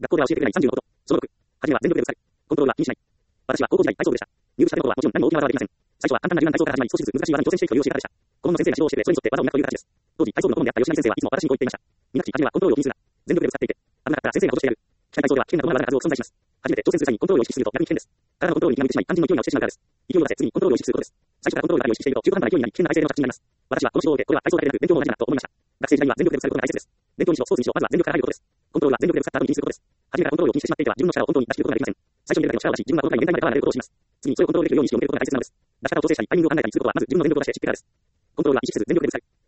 学校では教えてくれない30のこと。その6。はじめは全力でぶつかる。コントロールは気にしない。私は高校時代体操部でした。入部したての頃はもちろん何も受け渡はできません。最初は簡単な柔軟体操から始まり少しずつ難しい技に挑戦していくという教え方でした。顧問の先生が指導をしてくれ、それに沿って技を磨くという形です。当時体操部の顧問であった吉成先生はいつも私にこう言っていました。みなきはじめはコントロールを気にするな。全力でぶつかっていて。危なかったら先生が落としてやる。機械体操では危険などの技が数多く存在します。初めて挑戦する際にコントロールを意識すると逆に危険です。体のコントロールに気が向いてしまい肝心の勢いが落ちてしまうからです。勢いを出せ、次にコントロールを意識することです。最初からコントロールだけを意識していると中途半端な勢いになり危険な体勢の着地になります。私はこの指導を受け、これは体操だけでなく勉強も同じだなと思いました。学生時代には全力でぶつかることが大切です。勉強にしろスポーツにしろまずは全力から入ることです。コントロールは全力でぶつかった後に気にすることです。初めからコントロールを気にしてしまっていては自分の力を本当に出し切ることができません。最初に出るだけの力を出し、自分がこのくらいの限界まで変わられることをします。次にそれをコントロールできるようにして読めることが大切なのです。出し方を調整したりタイミングを考えたりすることはまず自分の全力を出してしっかりです。コントロールは意識せず全力でぶつかる。